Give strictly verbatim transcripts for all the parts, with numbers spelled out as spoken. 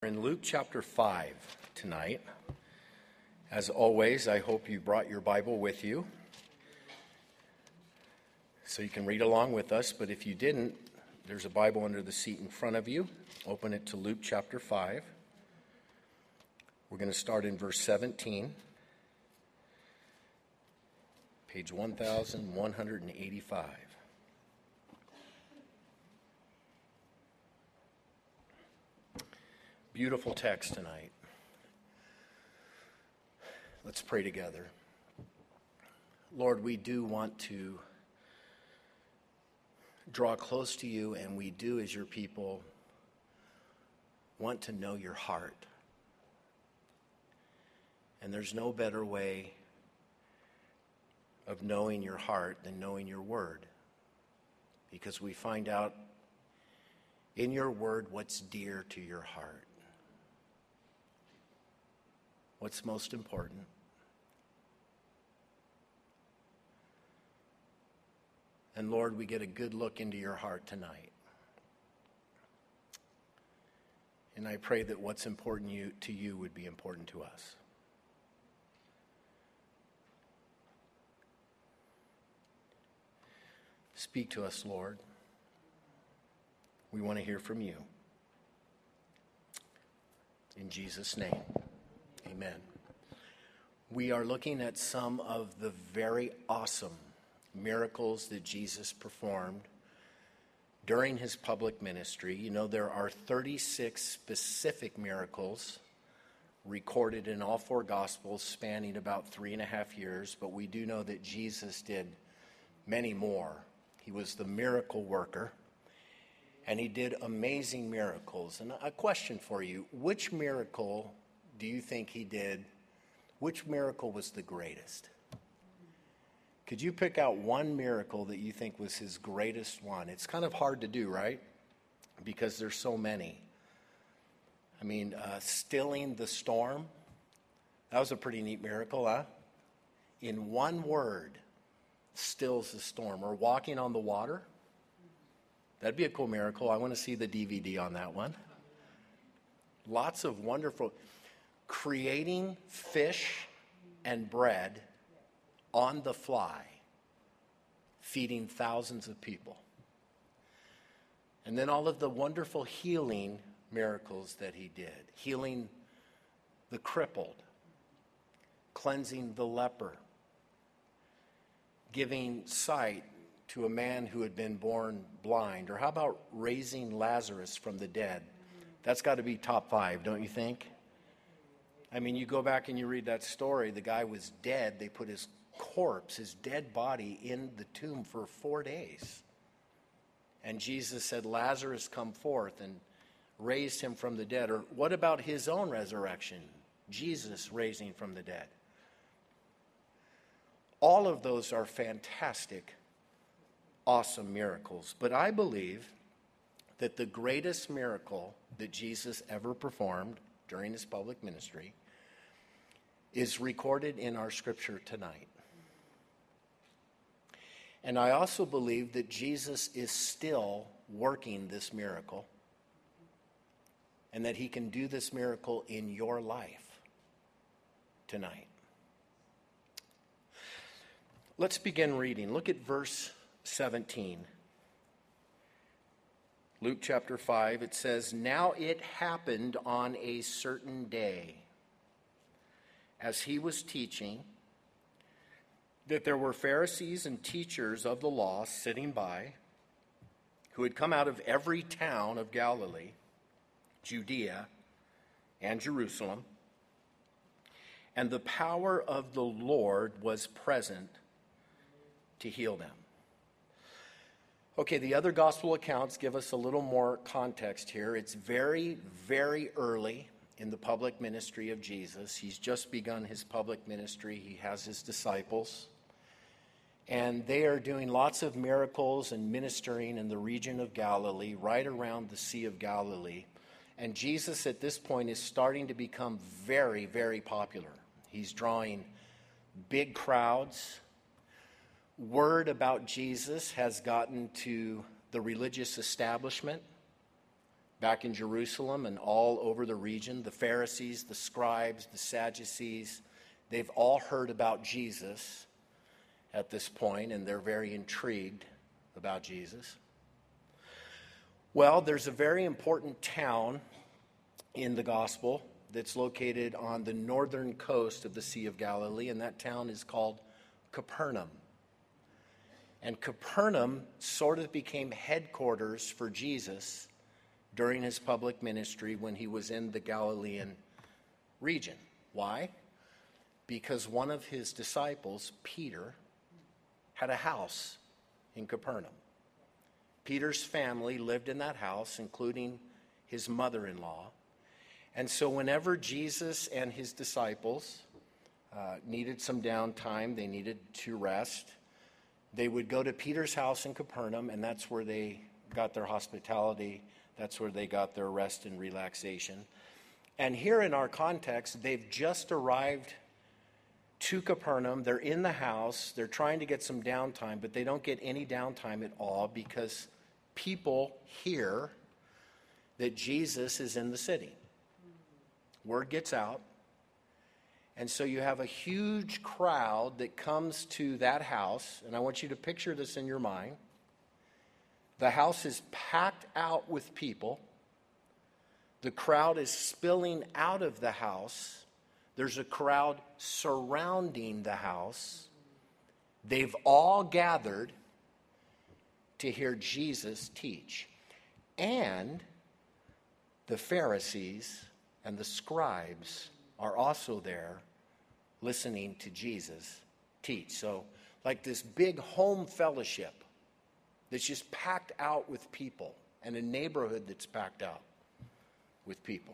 We're in Luke chapter five tonight. As always, I hope you brought your Bible with you so you can read along with us. But if you didn't, there's a Bible under the seat in front of you. Open it to Luke chapter five. We're going to start in verse seventeen, page one thousand one hundred eighty-five. Beautiful text tonight. Let's pray together. Lord, we do want to draw close to you, and we do, as your people, want to know your heart. And there's no better way of knowing your heart than knowing your word, because we find out in your word what's dear to your heart. What's most important? And Lord, we get a good look into your heart tonight. And I pray that what's important you, to you would be important to us. Speak to us, Lord. We want to hear from you. In Jesus' name. Amen. We are looking at some of the very awesome miracles that Jesus performed during his public ministry. You know, there are thirty-six specific miracles recorded in all four Gospels spanning about three and a half years, but we do know that Jesus did many more. He was the miracle worker, and he did amazing miracles. And a question for you, which miracle do you think he did? Which miracle was the greatest? Could you pick out one miracle that you think was his greatest one? It's kind of hard to do, right? Because there's so many. I mean, uh, stilling the storm, that was a pretty neat miracle, huh? In one word, stills the storm. Or walking on the water, that'd be a cool miracle. I want to see the D V D on that one. Lots of wonderful... Creating fish and bread on the fly, feeding thousands of people. And then all of the wonderful healing miracles that he did. Healing the crippled, cleansing the leper, giving sight to a man who had been born blind. Or how about raising Lazarus from the dead? That's got to be top five, don't you think? I mean, you go back and you read that story. The guy was dead. They put his corpse, his dead body, in the tomb for four days. And Jesus said, Lazarus, come forth, and raised him from the dead. Or what about his own resurrection? Jesus raising from the dead. All of those are fantastic, awesome miracles. But I believe that the greatest miracle that Jesus ever performed during his public ministry is recorded in our scripture tonight. And I also believe that Jesus is still working this miracle, and that he can do this miracle in your life tonight. Let's begin reading. Look at verse seventeen. Luke chapter five, it says, Now it happened on a certain day, as he was teaching, that there were Pharisees and teachers of the law sitting by, who had come out of every town of Galilee, Judea, and Jerusalem, and the power of the Lord was present to heal them. Okay, the other gospel accounts give us a little more context here. It's very, very early in the public ministry of Jesus. He's just begun his public ministry. He has his disciples. And they are doing lots of miracles and ministering in the region of Galilee, right around the Sea of Galilee. And Jesus at this point is starting to become very, very popular. He's drawing big crowds. Word about Jesus has gotten to the religious establishment. back in Jerusalem and all over the region. The Pharisees, the scribes, the Sadducees, they've all heard about Jesus at this point, and they're very intrigued about Jesus. Well, there's a very important town in the gospel that's located on the northern coast of the Sea of Galilee, and that town is called Capernaum. And Capernaum sort of became headquarters for Jesus during his public ministry when he was in the Galilean region. Why? Because one of his disciples, Peter, had a house in Capernaum. Peter's family lived in that house, including his mother-in-law. And so whenever Jesus and his disciples uh, needed some downtime, they needed to rest, they would go to Peter's house in Capernaum, and that's where they got their hospitality. That's where they got their rest and relaxation. And here in our context, they've just arrived to Capernaum. They're in the house. They're trying to get some downtime, but they don't get any downtime at all because people hear that Jesus is in the city. Word gets out. And so you have a huge crowd that comes to that house, and I want you to picture this in your mind. The house is packed out with people. The crowd is spilling out of the house. There's a crowd surrounding the house. They've all gathered to hear Jesus teach. And the Pharisees and the scribes are also there listening to Jesus teach. So like this big home fellowship that's just packed out with people, and a neighborhood that's packed out with people.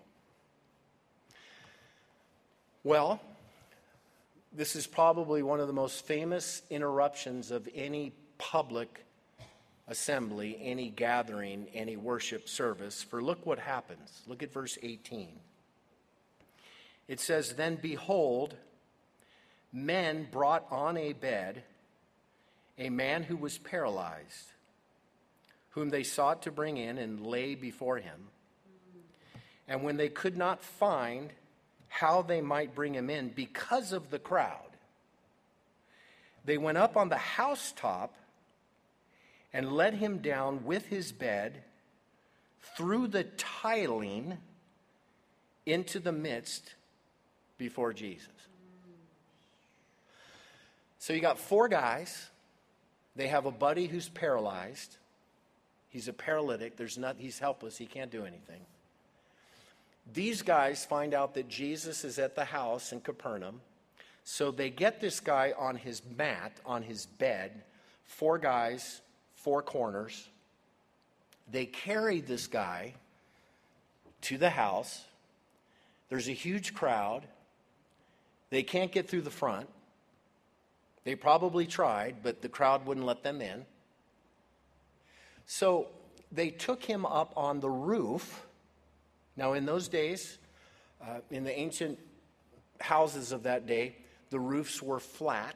Well, this is probably one of the most famous interruptions of any public assembly, any gathering, any worship service. For look what happens. Look at verse eighteen. It says, "Then behold, men brought on a bed a man who was paralyzed, whom they sought to bring in and lay before him. And when they could not find how they might bring him in because of the crowd, they went up on the housetop and let him down with his bed through the tiling into the midst before Jesus." So you got four guys. They have a buddy who's paralyzed. He's a paralytic. There's not, he's helpless. He can't do anything. These guys find out that Jesus is at the house in Capernaum. So they get this guy on his mat, on his bed. Four guys, four corners. They carry this guy to the house. There's a huge crowd. They can't get through the front. They probably tried, but the crowd wouldn't let them in. So they took him up on the roof. Now, in those days, uh, in the ancient houses of that day, the roofs were flat.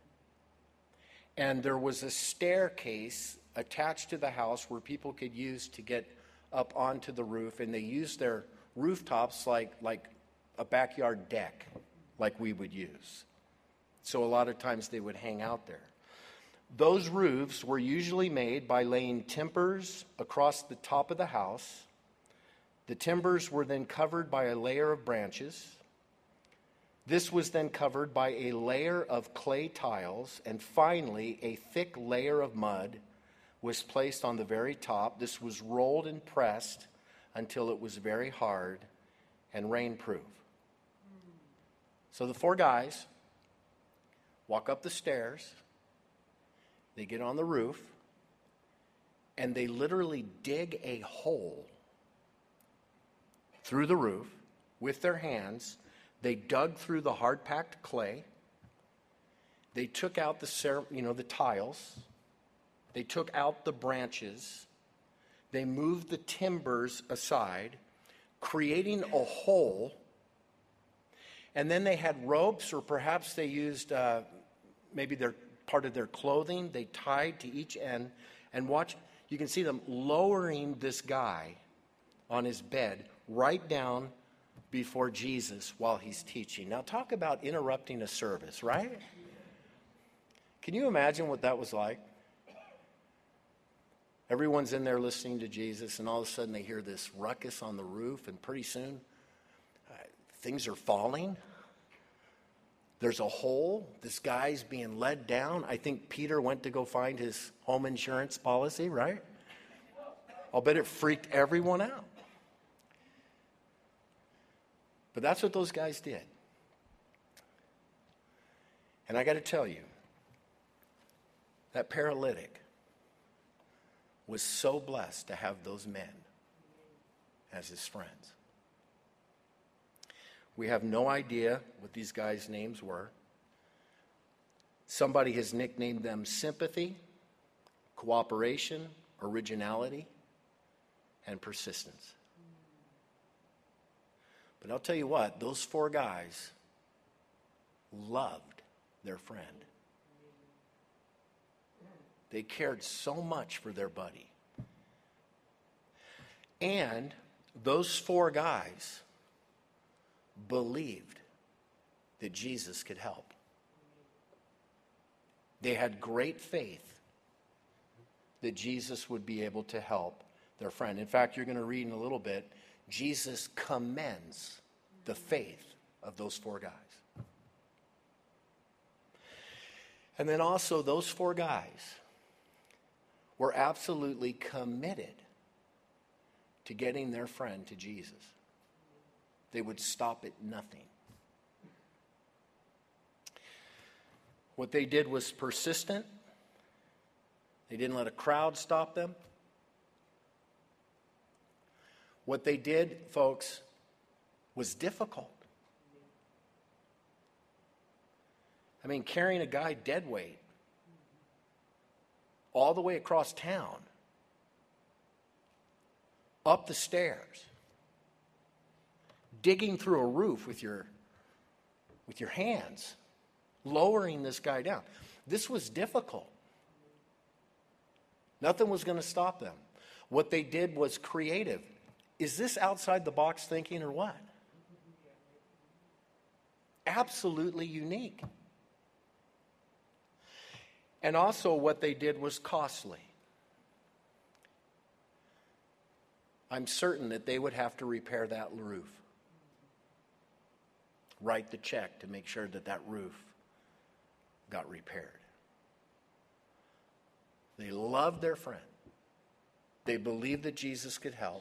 And there was a staircase attached to the house where people could use to get up onto the roof. And they used their rooftops like, like a backyard deck, like we would use. So a lot of times they would hang out there. Those roofs were usually made by laying timbers across the top of the house. The timbers were then covered by a layer of branches. This was then covered by a layer of clay tiles, and finally a thick layer of mud was placed on the very top. This was rolled and pressed until it was very hard and rainproof. So the four guys walk up the stairs, they get on the roof, and they literally dig a hole through the roof with their hands. They dug through the hard-packed clay. They took out the, you know, the tiles. They took out the branches. They moved the timbers aside, creating a hole. And then they had ropes, or perhaps they used uh, maybe their part of their clothing. They tied to each end. And watch, you can see them lowering this guy on his bed right down before Jesus while he's teaching. Now talk about interrupting a service, right? Can you imagine what that was like? Everyone's in there listening to Jesus, and all of a sudden they hear this ruckus on the roof, and pretty soon uh, things are falling. There's a hole. This guy's being led down. I think Peter went to go find his home insurance policy, right? I'll bet it freaked everyone out. But that's what those guys did. And I got to tell you, that paralytic was so blessed to have those men as his friends. We have no idea what these guys' names were. Somebody has nicknamed them sympathy, cooperation, originality, and persistence. But I'll tell you what, those four guys loved their friend. They cared so much for their buddy. And those four guys believed that Jesus could help. They had great faith that Jesus would be able to help their friend. In fact, you're going to read in a little bit, Jesus commends the faith of those four guys. And then also, those four guys were absolutely committed to getting their friend to Jesus. They would stop at nothing. What they did was persistent. They didn't let a crowd stop them. What they did, folks, was difficult. I mean, carrying a guy dead weight all the way across town, up the stairs, digging through a roof with your, with your hands, lowering this guy down. This was difficult. Nothing was going to stop them. What they did was creative. Is this outside the box thinking or what? Absolutely unique. And also what they did was costly. I'm certain that they would have to repair that roof. Write the check to make sure that that roof got repaired. They loved their friend. They believed that Jesus could help.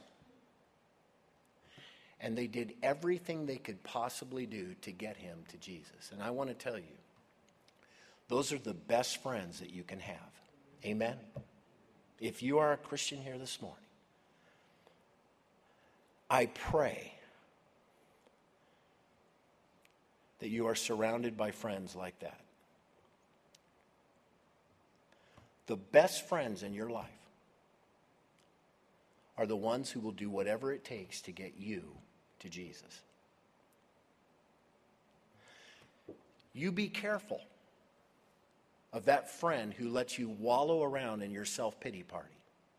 And they did everything they could possibly do to get him to Jesus. And I want to tell you, those are the best friends that you can have. Amen? If you are a Christian here this morning, I pray that you are surrounded by friends like that. The best friends in your life are the ones who will do whatever it takes to get you to Jesus. You be careful of that friend who lets you wallow around in your self-pity party.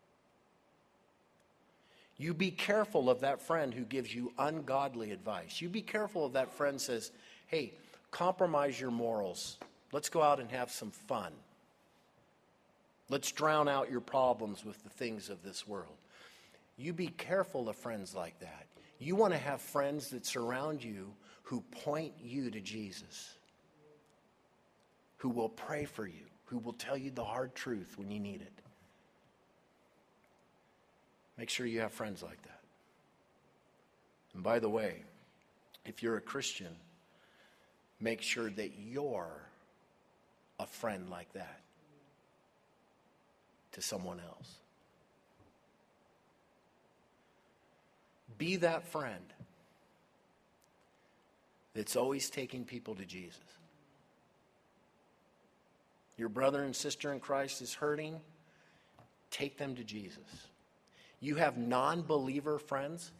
You be careful of that friend who gives you ungodly advice. You be careful of that friend who says, hey, compromise your morals. Let's go out and have some fun. Let's drown out your problems with the things of this world. You be careful of friends like that. You want to have friends that surround you who point you to Jesus, who will pray for you, who will tell you the hard truth when you need it. Make sure you have friends like that. And by the way, if you're a Christian, make sure that you're a friend like that to someone else. Be that friend that's always taking people to Jesus. Your brother and sister in Christ is hurting, take them to Jesus. You have non-believer friends,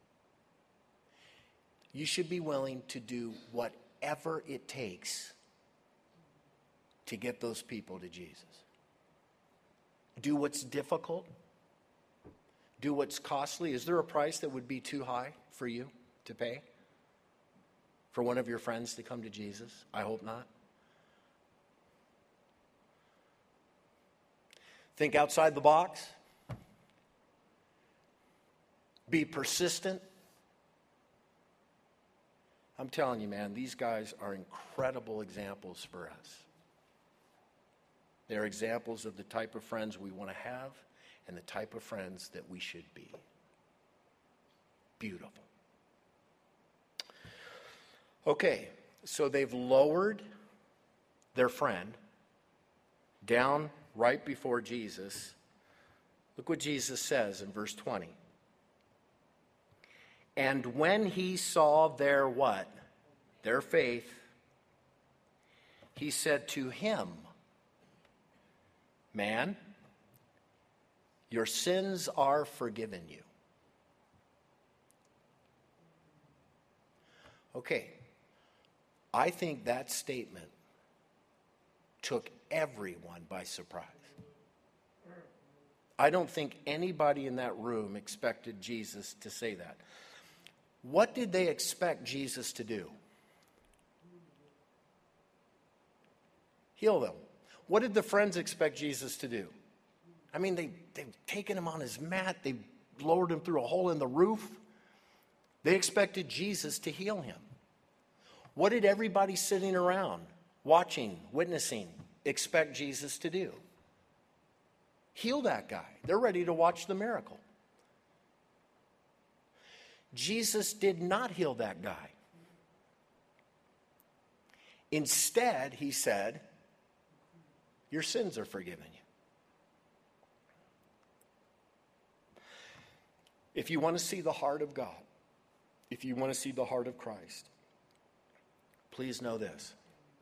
you should be willing to do whatever it takes to get those people to Jesus. Do what's difficult. do what's costly? Is there a price that would be too high for you to pay for one of your friends to come to Jesus? I hope not. Think outside the box. Be persistent. I'm telling you, man, these guys are incredible examples for us. They're examples of the type of friends we want to have and the type of friends that we should be. Beautiful. Okay, so they've lowered their friend down right before Jesus. Look what Jesus says in verse twenty. And when he saw their what? Their faith, he said to him, man, your sins are forgiven you. Okay, I think that statement took everyone by surprise. I don't think anybody in that room expected Jesus to say that. What did they expect Jesus to do? Heal them. What did the friends expect Jesus to do? I mean, they, they've taken him on his mat. They lowered him through a hole in the roof. They expected Jesus to heal him. What did everybody sitting around, watching, witnessing, expect Jesus to do? Heal that guy. They're ready to watch the miracle. Jesus did not heal that guy. Instead, he said, your sins are forgiven you. If you want to see the heart of God, if you want to see the heart of Christ, please know this.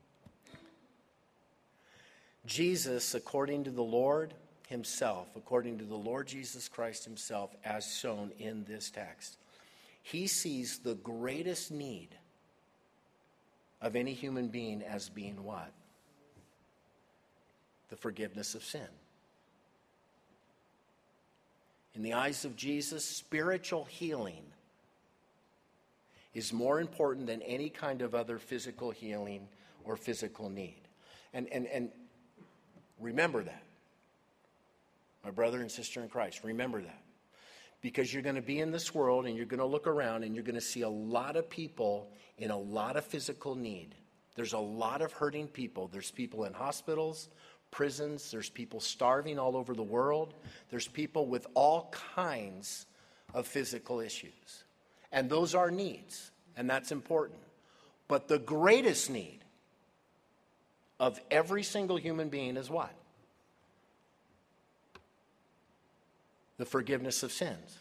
Jesus, according to the Lord himself, according to the Lord Jesus Christ himself, as shown in this text, he sees the greatest need of any human being as being what? The forgiveness of sin. In the eyes of Jesus, spiritual healing is more important than any kind of other physical healing or physical need. And, and, and remember that. My brother and sister in Christ, remember that. Because you're going to be in this world and you're going to look around and you're going to see a lot of people in a lot of physical need. There's a lot of hurting people. There's people in hospitals, prisons. There's people starving all over the world. There's people with all kinds of physical issues. And those are needs, and that's important. But the greatest need of every single human being is what? The forgiveness of sins.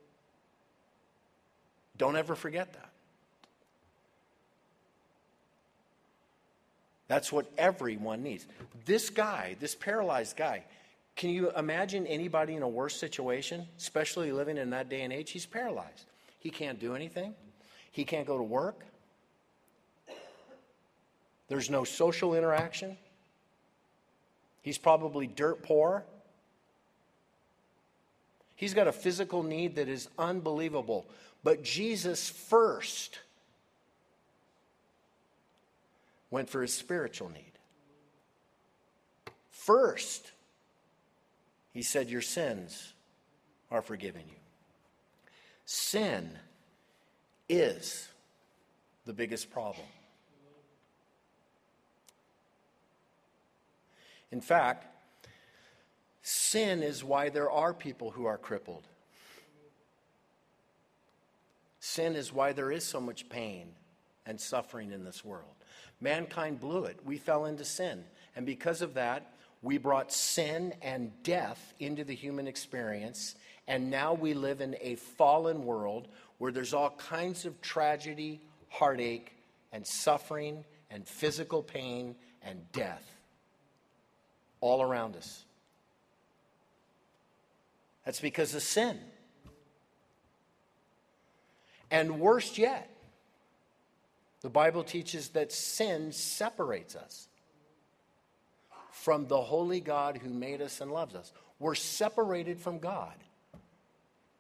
Don't ever forget that. That's what everyone needs. This guy, this paralyzed guy, can you imagine anybody in a worse situation, especially living in that day and age? He's paralyzed. He can't do anything. He can't go to work. There's no social interaction. He's probably dirt poor. He's got a physical need that is unbelievable. But Jesus first went for his spiritual need. First, he said, your sins are forgiven you. Sin is the biggest problem. In fact, sin is why there are people who are crippled. Sin is why there is so much pain and suffering in this world. Mankind blew it. We fell into sin. And because of that, we brought sin and death into the human experience. And now we live in a fallen world where there's all kinds of tragedy, heartache, and suffering, and physical pain, and death all around us. That's because of sin. And worse yet, the Bible teaches that sin separates us from the holy God who made us and loves us. We're separated from God.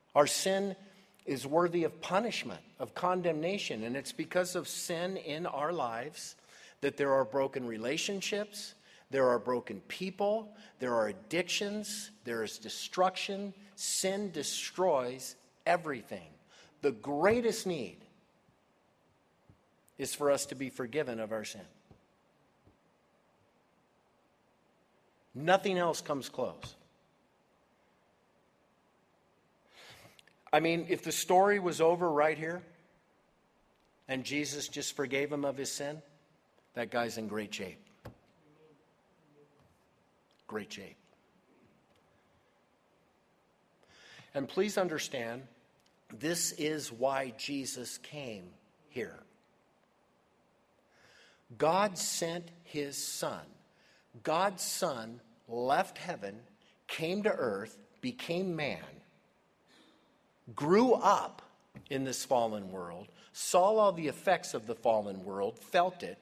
Our sin is worthy of punishment, of condemnation, and it's because of sin in our lives that there are broken relationships, there are broken people, there are addictions, there is destruction. Sin destroys everything. The greatest need is for us to be forgiven of our sin. Nothing else comes close. I mean, if the story was over right here and Jesus just forgave him of his sin, that guy's in great shape. Great shape. And please understand, this is why Jesus came here. God sent his Son. God's Son left heaven, came to earth, became man, grew up in this fallen world, saw all the effects of the fallen world, felt it,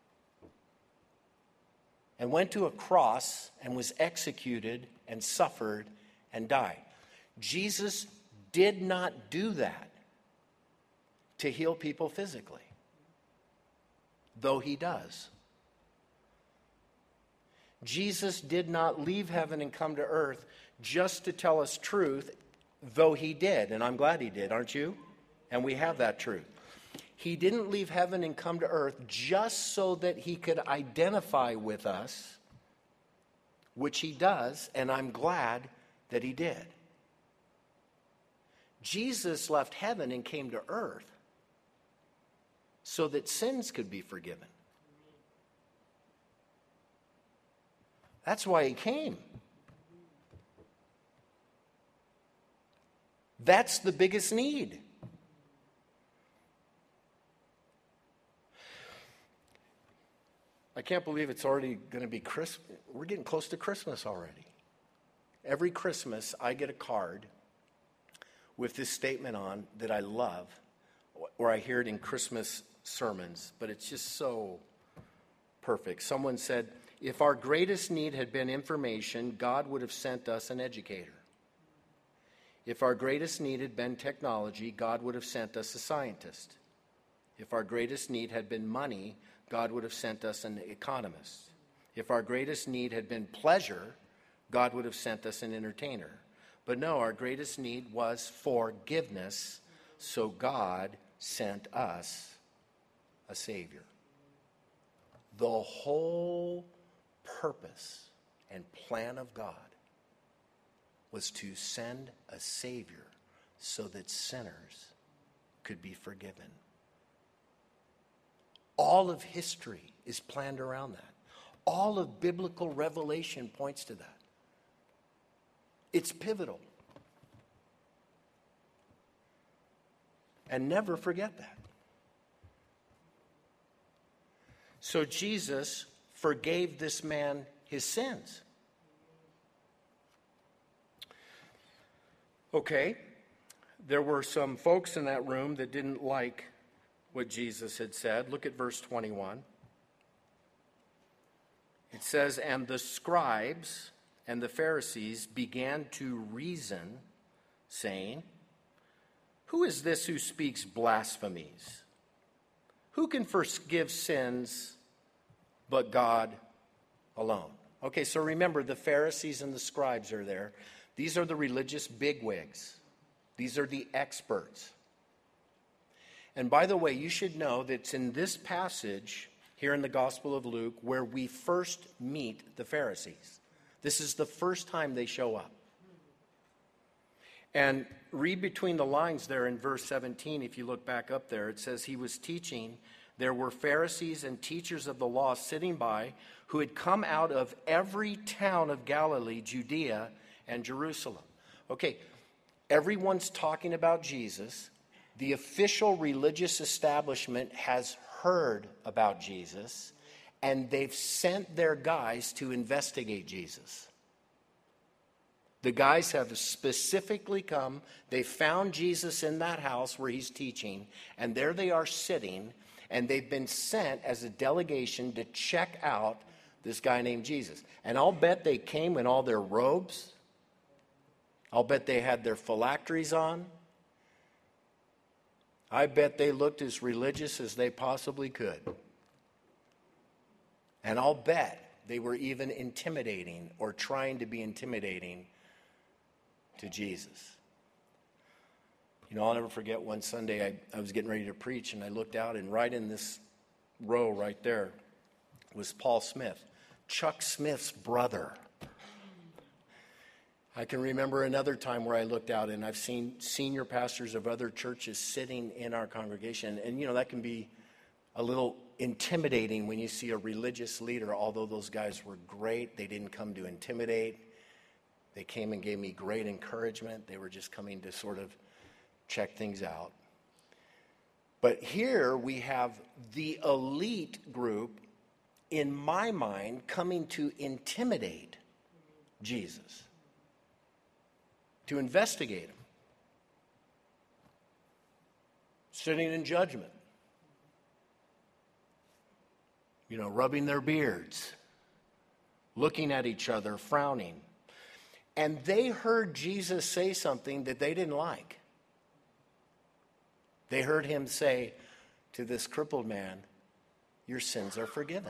and went to a cross and was executed and suffered and died. Jesus did not do that to heal people physically, though he does. Jesus did not leave heaven and come to earth just to tell us truth, though he did, and I'm glad he did, aren't you? And we have that truth. He didn't leave heaven and come to earth just so that he could identify with us, which he does, and I'm glad that he did. Jesus left heaven and came to earth so that sins could be forgiven. That's why he came. That's the biggest need. I can't believe it's already going to be Christmas. We're getting close to Christmas already. Every Christmas, I get a card with this statement on that I love, or I hear it in Christmas sermons, but it's just so perfect. Someone said, if our greatest need had been information, God would have sent us an educator. If our greatest need had been technology, God would have sent us a scientist. If our greatest need had been money, God would have sent us an economist. If our greatest need had been pleasure, God would have sent us an entertainer. But no, our greatest need was forgiveness, so God sent us a Savior. The whole purpose and plan of God was to send a Savior so that sinners could be forgiven. All of history is planned around that. All of biblical revelation points to that. It's pivotal. And never forget that. So Jesus forgave this man his sins. Okay, there were some folks in that room that didn't like what Jesus had said. Look at verse twenty-one. It says, and the scribes and the Pharisees began to reason, saying, who is this who speaks blasphemies? Who can forgive sins but God alone? Okay, so remember, the Pharisees and the scribes are there. These are the religious bigwigs. These are the experts. And by the way, you should know that it's in this passage here in the Gospel of Luke where we first meet the Pharisees. This is the first time they show up. And read between the lines there in verse seventeen, if you look back up there, it says he was teaching. There were Pharisees and teachers of the law sitting by who had come out of every town of Galilee, Judea, and Jerusalem. Okay, everyone's talking about Jesus. The official religious establishment has heard about Jesus, and they've sent their guys to investigate Jesus. The guys have specifically come. They found Jesus in that house where he's teaching, and there they are sitting, and they've been sent as a delegation to check out this guy named Jesus. And I'll bet they came in all their robes. I'll bet they had their phylacteries on. I bet they looked as religious as they possibly could. And I'll bet they were even intimidating or trying to be intimidating to Jesus. You know, I'll never forget one Sunday I, I was getting ready to preach, and I looked out, and right in this row right there was Paul Smith, Chuck Smith's brother. I can remember another time where I looked out, and I've seen senior pastors of other churches sitting in our congregation. And, you know, that can be a little intimidating when you see a religious leader, although those guys were great. They didn't come to intimidate. They came and gave me great encouragement. They were just coming to sort of check things out. But here we have the elite group, in my mind, coming to intimidate Jesus, to investigate him, sitting in judgment, you know, rubbing their beards, looking at each other, frowning. And they heard Jesus say something that they didn't like. They heard him say to this crippled man, "Your sins are forgiven."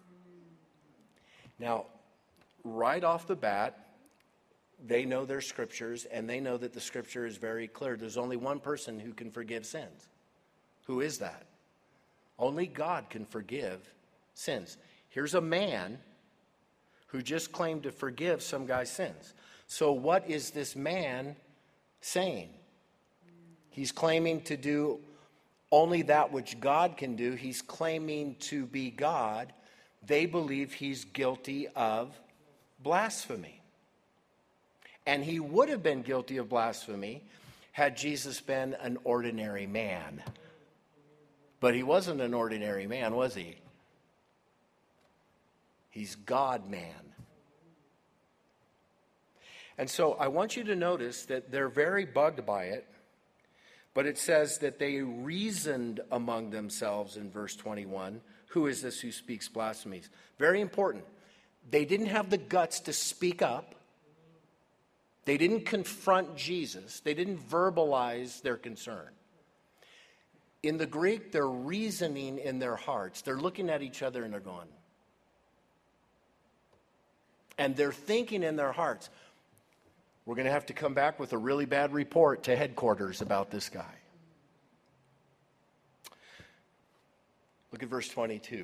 Now, right off the bat, they know their scriptures, and they know that the scripture is very clear. There's only one person who can forgive sins. Who is that? Only God can forgive sins. Here's a man who just claimed to forgive some guy's sins. So what is this man saying? He's claiming to do only that which God can do. He's claiming to be God. They believe he's guilty of blasphemy. And he would have been guilty of blasphemy had Jesus been an ordinary man. But he wasn't an ordinary man, was he? He's God-man. And so I want you to notice that they're very bugged by it, but it says that they reasoned among themselves in verse twenty-one, who is this who speaks blasphemies? Very important. They didn't have the guts to speak up. They didn't confront Jesus. They didn't verbalize their concern. In the Greek, they're reasoning in their hearts. They're looking at each other and they're going. And they're thinking in their hearts, we're going to have to come back with a really bad report to headquarters about this guy. Look at verse twenty-two.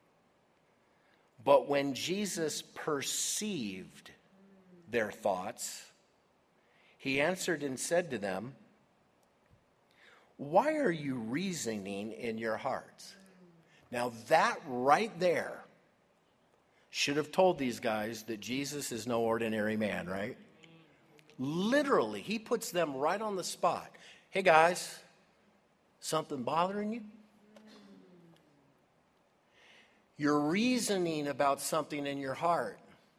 But when Jesus perceived their thoughts, he answered and said to them, "Why are you reasoning in your hearts?" Now that right there should have told these guys that Jesus is no ordinary man, right? Literally, he puts them right on the spot. Hey guys, something bothering you? You're reasoning about something in your heart.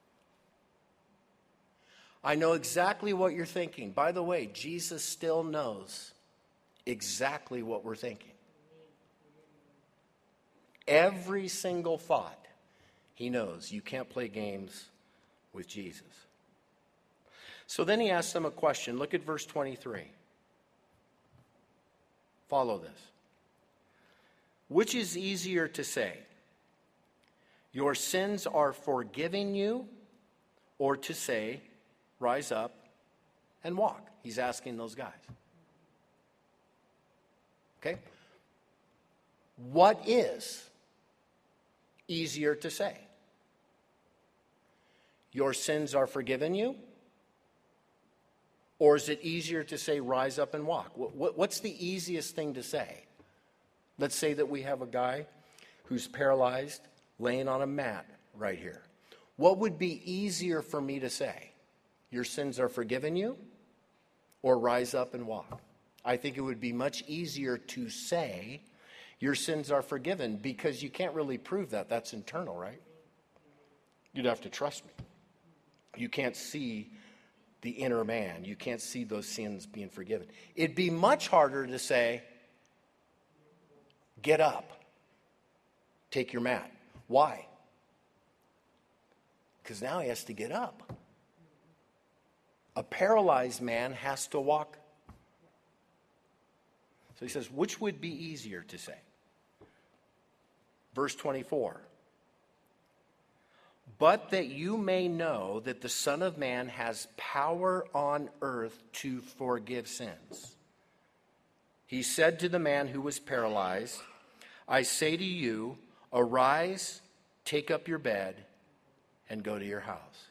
I know exactly what you're thinking. By the way, Jesus still knows exactly what we're thinking. Every single thought, he knows. You can't play games with Jesus. So then he asks them a question. Look at verse twenty-three. Follow this. Which is easier to say, your sins are forgiven you, or to say, rise up and walk? He's asking those guys. Okay? What is easier to say? Your sins are forgiven you? Or is it easier to say, rise up and walk? What's the easiest thing to say? Let's say that we have a guy who's paralyzed, laying on a mat right here. What would be easier for me to say? Your sins are forgiven you? Or rise up and walk? I think it would be much easier to say, your sins are forgiven, because you can't really prove that. That's internal, right? You'd have to trust me. You can't see the inner man. You can't see those sins being forgiven. It'd be much harder to say, get up. Take your mat. Why? Because now he has to get up. A paralyzed man has to walk. So he says, which would be easier to say? Verse twenty-four. But that you may know that the Son of Man has power on earth to forgive sins. He said to the man who was paralyzed, I say to you, arise, take up your bed, and go to your house.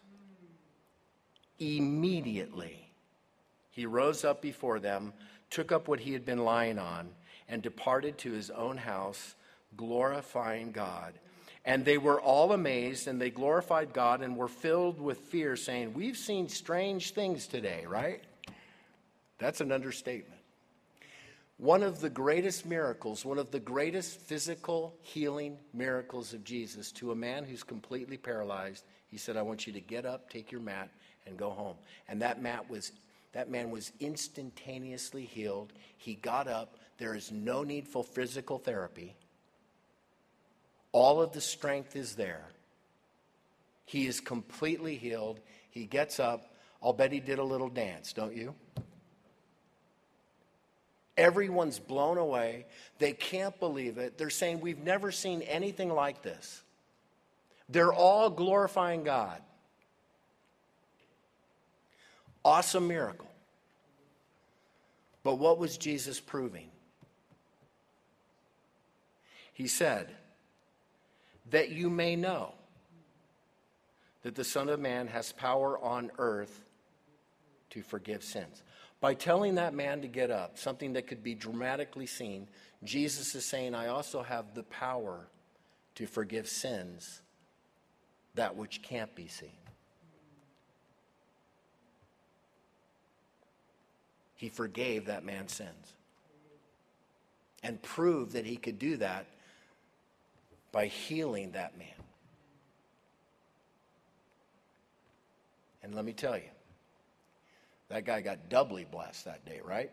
Immediately he rose up before them, took up what he had been lying on, and departed to his own house, glorifying God. And they were all amazed, and they glorified God and were filled with fear, saying, we've seen strange things today, right? That's an understatement. One of the greatest miracles, one of the greatest physical healing miracles of Jesus to a man who's completely paralyzed, he said, I want you to get up, take your mat, and go home. And that mat was, that man was instantaneously healed. He got up. There is no need for physical therapy. All of the strength is there. He is completely healed. He gets up. I'll bet he did a little dance, don't you? Everyone's blown away. They can't believe it. They're saying, we've never seen anything like this. They're all glorifying God. Awesome miracle. But what was Jesus proving? He said, that you may know that the Son of Man has power on earth to forgive sins. By telling that man to get up, something that could be dramatically seen, Jesus is saying, I also have the power to forgive sins, that which can't be seen. He forgave that man's sins and proved that he could do that by healing that man. And let me tell you, that guy got doubly blessed that day, right?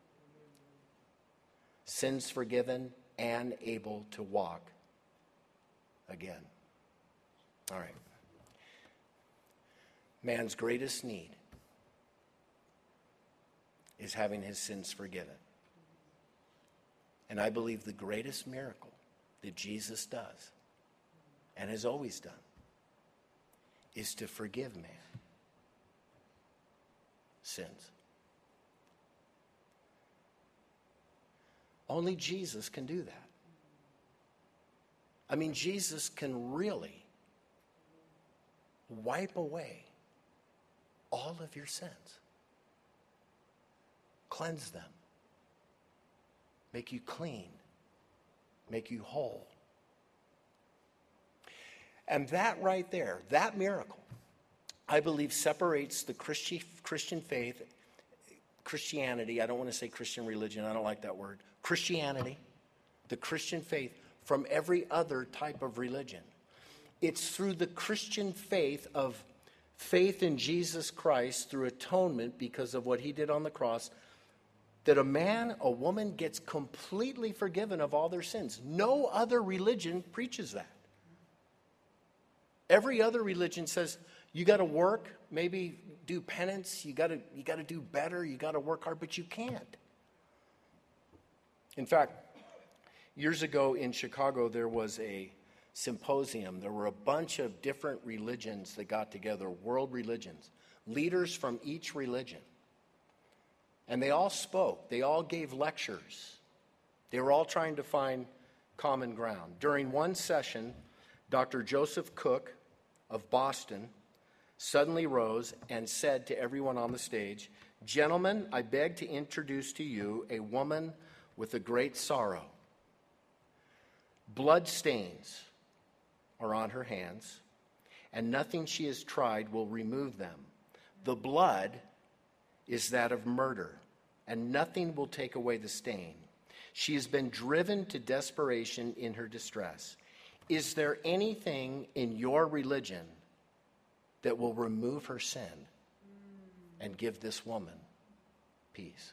Sins forgiven and able to walk again. All right. Man's greatest need is having his sins forgiven. And I believe the greatest miracle that Jesus does and has always done is to forgive man sins. Only Jesus can do that. I mean, Jesus can really wipe away all of your sins, cleanse them, make you clean, make you whole. And that right there, that miracle, I believe separates the Christi- Christian faith, Christianity, I don't want to say Christian religion, I don't like that word, Christianity, the Christian faith, from every other type of religion. It's through the Christian faith of faith in Jesus Christ through atonement because of what he did on the cross that a man, a woman gets completely forgiven of all their sins. No other religion preaches that. Every other religion says, you got to work, maybe do penance, you got to you got to do better, you got to work hard, but you can't. In fact, years ago in Chicago, there was a symposium. There were a bunch of different religions that got together, world religions, leaders from each religion. And they all spoke. They all gave lectures. They were all trying to find common ground. During one session, Doctor Joseph Cook of Boston suddenly rose and said to everyone on the stage, "Gentlemen, I beg to introduce to you a woman with a great sorrow. Blood stains are on her hands, and nothing she has tried will remove them. The blood is that of murder, and nothing will take away the stain. She has been driven to desperation in her distress. Is there anything in your religion that will remove her sin and give this woman peace?"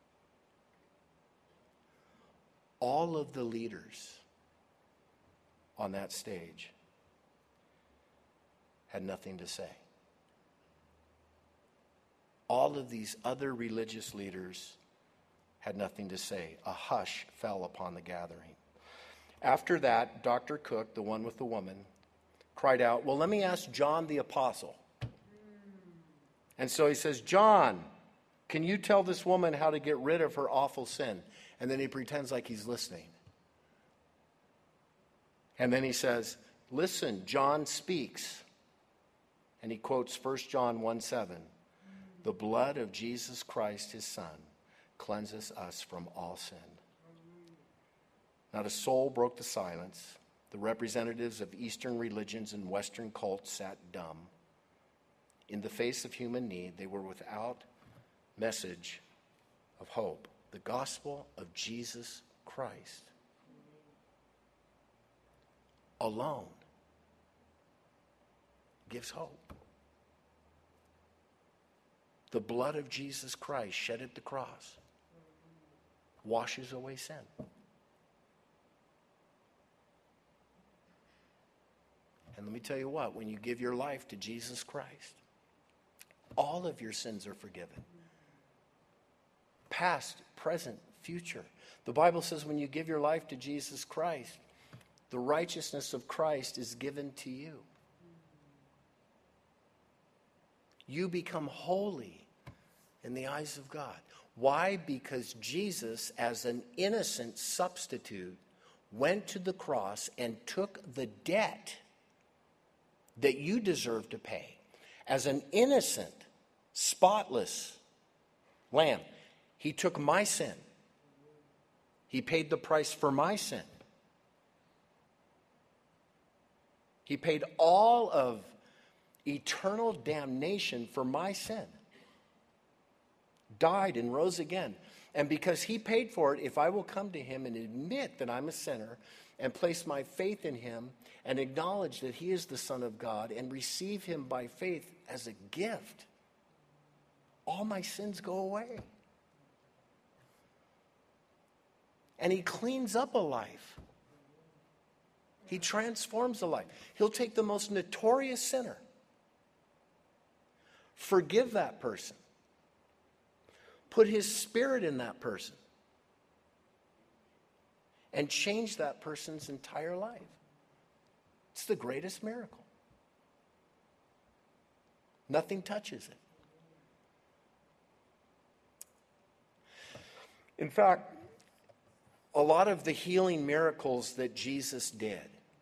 All of the leaders on that stage had nothing to say. All of these other religious leaders had nothing to say. A hush fell upon the gathering. After that, Doctor Cook, the one with the woman, cried out, well, let me ask John the Apostle. And so he says, John, can you tell this woman how to get rid of her awful sin? And then he pretends like he's listening. And then he says, listen, John speaks. And he quotes First John one seven. The blood of Jesus Christ, his Son, cleanses us from all sin. Not a soul broke the silence. The representatives of Eastern religions and Western cults sat dumb. In the face of human need, they were without message of hope. The gospel of Jesus Christ alone gives hope. The blood of Jesus Christ shed at the cross washes away sin. And let me tell you what, when you give your life to Jesus Christ, all of your sins are forgiven. Past, present, future. The Bible says when you give your life to Jesus Christ, the righteousness of Christ is given to you. You become holy in the eyes of God. Why? Because Jesus, as an innocent substitute, went to the cross and took the debt that you deserve to pay. As an innocent, spotless lamb, he took my sin. He paid the price for my sin. He paid all of eternal damnation for my sin. Died and rose again. And because he paid for it, if I will come to him and admit that I'm a sinner and place my faith in him and acknowledge that he is the Son of God and receive him by faith as a gift, all my sins go away. And he cleans up a life. He transforms a life. He'll take the most notorious sinner, forgive that person, put his spirit in that person, and change that person's entire life. It's the greatest miracle. Nothing touches it. In fact, a lot of the healing miracles that Jesus did,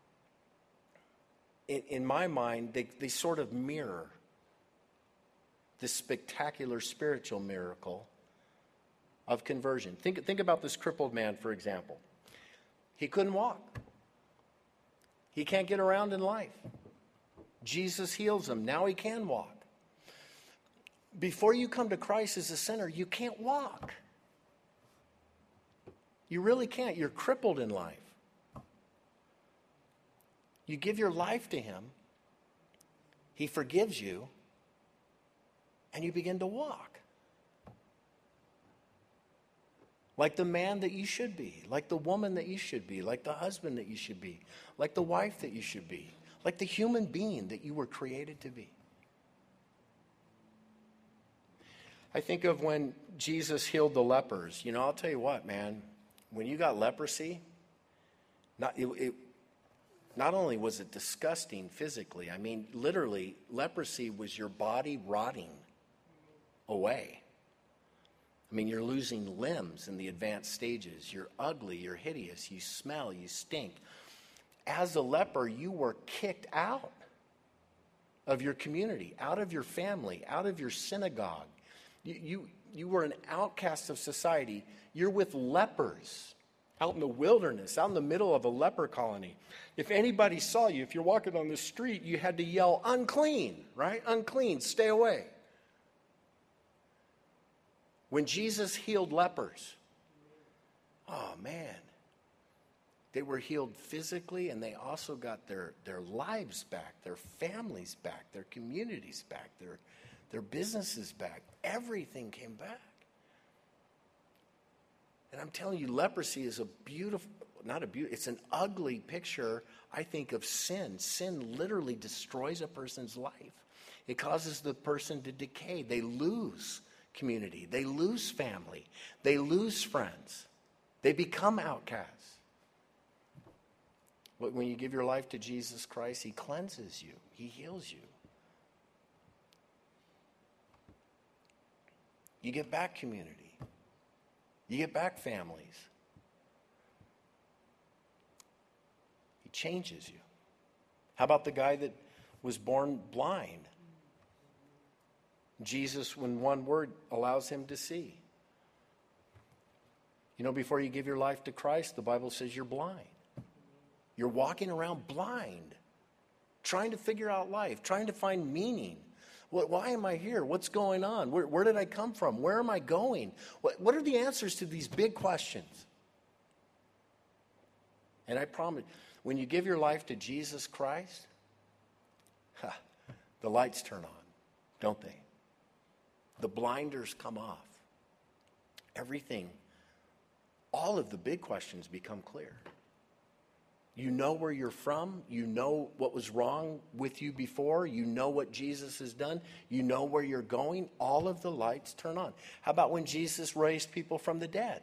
in, in my mind, they, they sort of mirror this spectacular spiritual miracle of conversion. Think, think about this crippled man, for example. He couldn't walk. He can't get around in life. Jesus heals him. Now he can walk. Before you come to Christ as a sinner, you can't walk. You really can't. You're crippled in life. You give your life to him. He forgives you. And you begin to walk. Like the man that you should be. Like the woman that you should be. Like the husband that you should be. Like the wife that you should be. Like the human being that you were created to be. I think of when Jesus healed the lepers. You know, I'll tell you what, man. When you got leprosy, not, it, it, not only was it disgusting physically, I mean, literally, leprosy was your body rotting away. I mean, you're losing limbs in the advanced stages. You're ugly, you're hideous, you smell, you stink. As a leper, you were kicked out of your community, out of your family, out of your synagogue. You, you, you were an outcast of society. You're with lepers out in the wilderness, out in the middle of a leper colony. If anybody saw you, if you're walking on the street, you had to yell, unclean, right? Unclean, stay away. When Jesus healed lepers, oh man, they were healed physically, and they also got their, their lives back, their families back, their communities back, their, their businesses back. Everything came back. And I'm telling you, leprosy is a beautiful, not a beautiful, it's an ugly picture, I think, of sin. Sin literally destroys a person's life. It causes the person to decay. They lose community. They lose family. They lose friends. They become outcasts. But when you give your life to Jesus Christ, he cleanses you. He heals you. You get back community. You get back families. He changes you. How about the guy that was born blind? Jesus, in one word, allows him to see. You know, before you give your life to Christ, the Bible says you're blind. You're walking around blind, trying to figure out life, trying to find meaning. What, why am I here? What's going on? Where, where did I come from? Where am I going? What, what are the answers to these big questions? And I promise, when you give your life to Jesus Christ, ha, the lights turn on, don't they? The blinders come off. Everything, all of the big questions become clear. You know where you're from. You know what was wrong with you before. You know what Jesus has done. You know where you're going. All of the lights turn on. How about when Jesus raised people from the dead?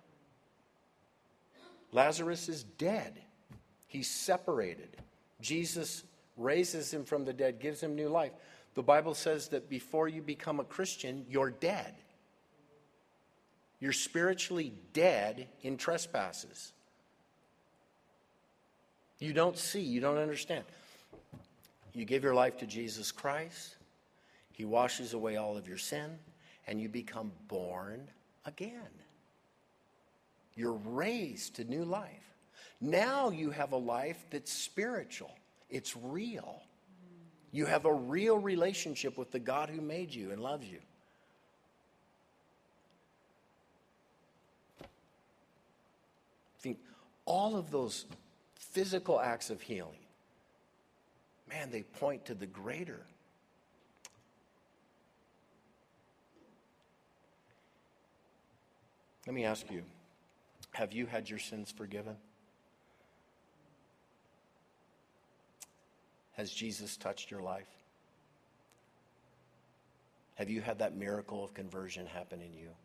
Lazarus is dead. He's separated. Jesus raises him from the dead, gives him new life. The Bible says that before you become a Christian, you're dead. You're spiritually dead in trespasses. You don't see, you don't understand. You give your life to Jesus Christ, he washes away all of your sin, and you become born again. You're raised to new life. Now you have a life that's spiritual. It's real. You have a real relationship with the God who made you and loves you. I think all of those physical acts of healing, man, they point to the greater. Let me ask you, have you had your sins forgiven? Has Jesus touched your life? Have you had that miracle of conversion happen in you?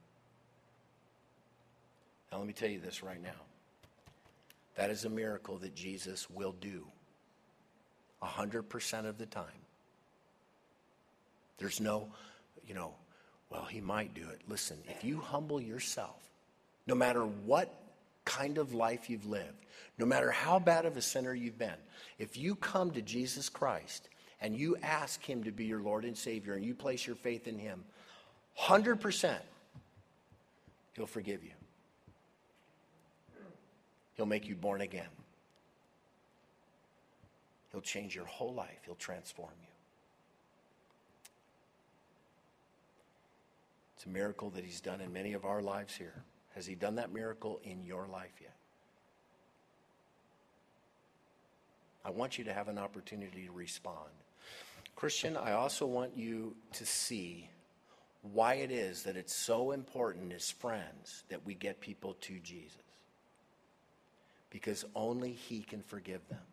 Now let me tell you this right now. That is a miracle that Jesus will do one hundred percent of the time. There's no, you know, well, he might do it. Listen, if you humble yourself, no matter what kind of life you've lived, no matter how bad of a sinner you've been, if you come to Jesus Christ and you ask him to be your Lord and Savior and you place your faith in him, one hundred percent he'll forgive you. He'll make you born again. He'll change your whole life. He'll transform you. It's a miracle that he's done in many of our lives here. Has he done that miracle in your life yet? I want you to have an opportunity to respond. Christian, I also want you to see why it is that it's so important as friends that we get people to Jesus. Because only he can forgive them.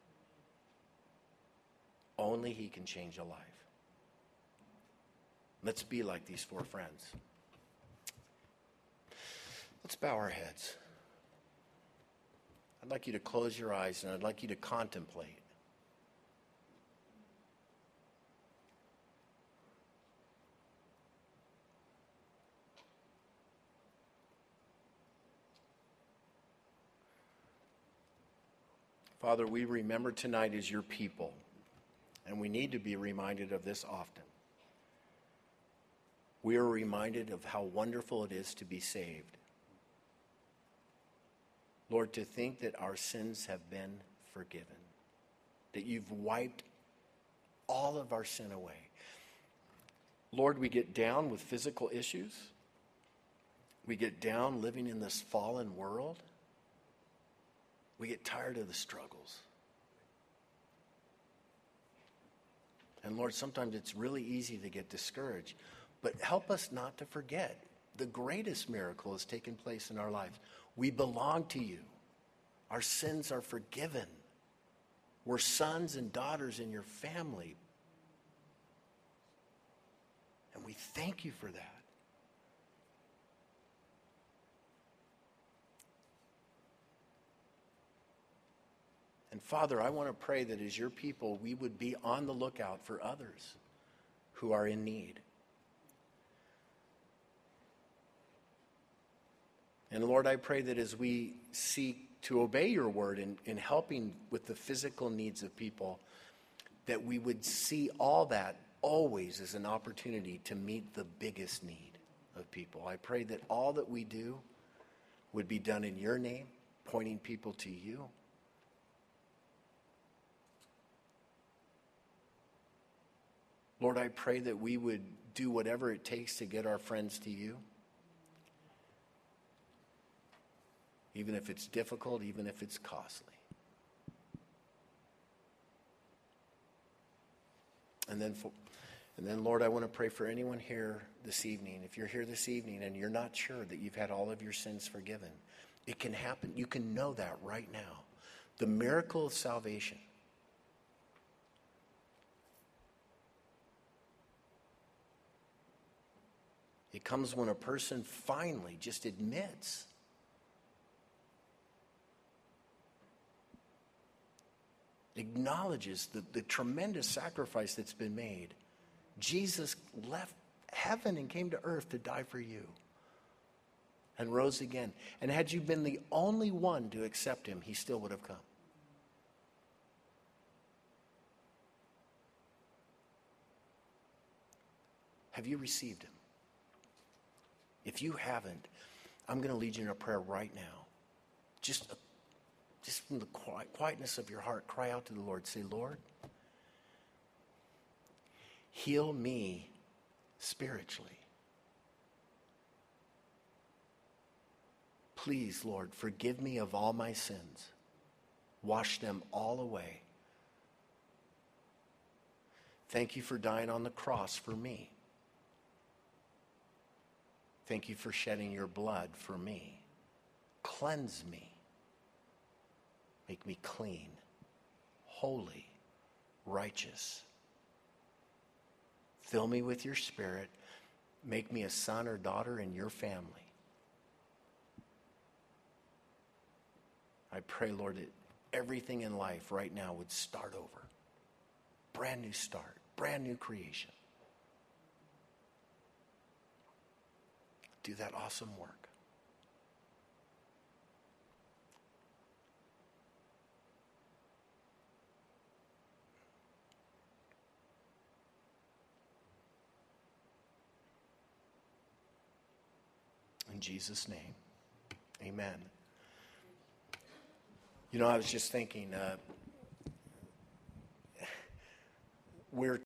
Only he can change a life. Let's be like these four friends. Let's bow our heads. I'd like you to close your eyes and I'd like you to contemplate. Father, we remember tonight as your people, and we need to be reminded of this often. We are reminded of how wonderful it is to be saved. Lord, to think that our sins have been forgiven, that you've wiped all of our sin away. Lord, we get down with physical issues. We get down living in this fallen world. We get tired of the struggles. And Lord, sometimes it's really easy to get discouraged. But help us not to forget the greatest miracle has taken place in our lives. We belong to you. Our sins are forgiven. We're sons and daughters in your family. And we thank you for that. And Father, I want to pray that as your people, we would be on the lookout for others who are in need. And Lord, I pray that as we seek to obey your word in, in helping with the physical needs of people, that we would see all that always as an opportunity to meet the biggest need of people. I pray that all that we do would be done in your name, pointing people to you. Lord, I pray that we would do whatever it takes to get our friends to you. Even if it's difficult, even if it's costly. And then, for, and then, Lord, I want to pray for anyone here this evening. If you're here this evening and you're not sure that you've had all of your sins forgiven, it can happen. You can know that right now. The miracle of salvation. It comes when a person finally just admits acknowledges the, the tremendous sacrifice that's been made. Jesus left heaven and came to earth to die for you and rose again. And had you been the only one to accept him, he still would have come. Have you received him? If you haven't, I'm going to lead you in a prayer right now. Just a Just from the quiet, quietness of your heart, cry out to the Lord. Say, Lord, heal me spiritually. Please, Lord, forgive me of all my sins. Wash them all away. Thank you for dying on the cross for me. Thank you for shedding your blood for me. Cleanse me. Make me clean, holy, righteous. Fill me with your Spirit. Make me a son or daughter in your family. I pray, Lord, that everything in life right now would start over. Brand new start, brand new creation. Do that awesome work. In Jesus' name, amen. You know, I was just thinking, uh, we're